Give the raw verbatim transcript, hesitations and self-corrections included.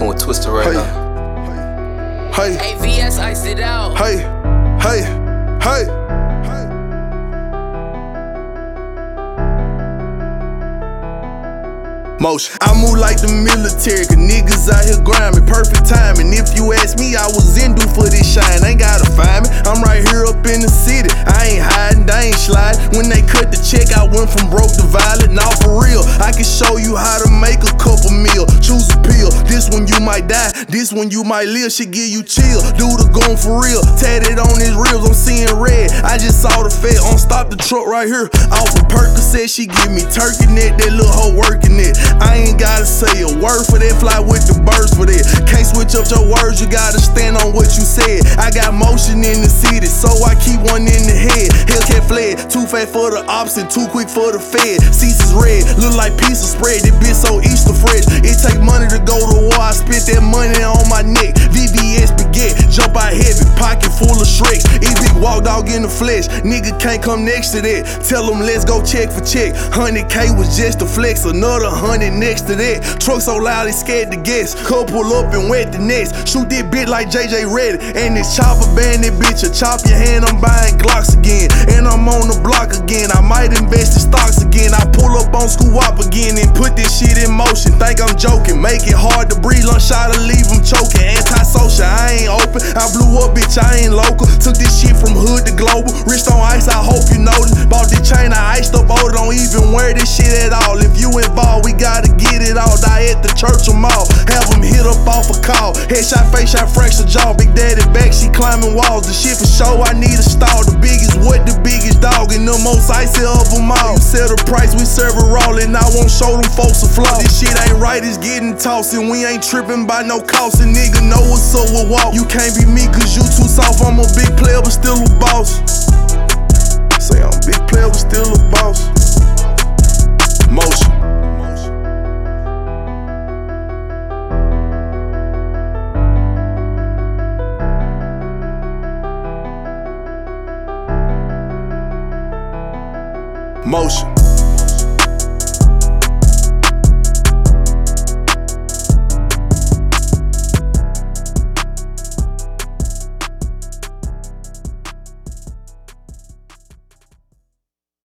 rocking with Twister right hey. now. Hey, Hey, V S iced it out. hey, hey, hey. Motion. I move like the military, cause niggas out here grinding. Perfect timing. If you ask me, I was in due for this shine. Ain't gotta find me. I'm right here up in the city. I ain't hiding, I ain't sliding. When they cut the check, I went from broke to violent. Now for real, I can show you how to make a couple meal. Choose a pill. This one you might die. This one you might live. Shit give you chill. Dude, going for real. Tatted on his ribs, I'm seeing red. I just saw the Fed on stop the truck right here. Off a Percocet, she give me turkey neck. That little hoe working it. I ain't gotta say a word for that, fly with the birds for that. Can't switch up your words, you gotta stand on what you said. I got motion in the city, so I keep one in the head. Hellcat fled, too fat for the ops and too quick for the Fed. Seats is red, look like piece of spread. This bitch so Easter fresh. It take money to go to war, I spent that money on my neck. V V S baguette, jump out heavy, pocket full of Shreks. Eat big walk dog in the flesh, nigga can't come next to that. Tell them let's go check for check. one hundred K was just a flex, another one hundred next to that. Truck so loud they scared to guess. Cup pull up and wet the nest. Shoot this bitch like J J Reddy. And this chopper band that bitch. A chop your hand, I'm buying Glocks again. And I'm on the block again. I might invest in stocks again. I pull up on School Wop again and put this shit in motion. Think I'm joking. Make it hard to breathe. Lunch shot to leave them choking. Antisocial, I ain't open. I blew up, bitch, I ain't local. Took this shit from hood to global. Wrist on ice, I hope you noticed. Bought this chain, I iced up old. Don't even wear this shit at all. If you involved, we gotta get it all. Die at the church or mall. Have them hit up off a call. Headshot, face shot, fracture jaw. Big daddy back, she climbing walls. The shit for show, I need a stall. The biggest, what the biggest dog? And the most icy of them all. You sell the price, we serve it raw. And I won't show them folks a flaw. This shit ain't right, it's getting tossed. And we ain't tripping by no cost. And nigga know what's up with walk. You can't be me cause you too soft. I'm a big player but still a boss. Say I'm a big player but still a boss. Motion. Motion.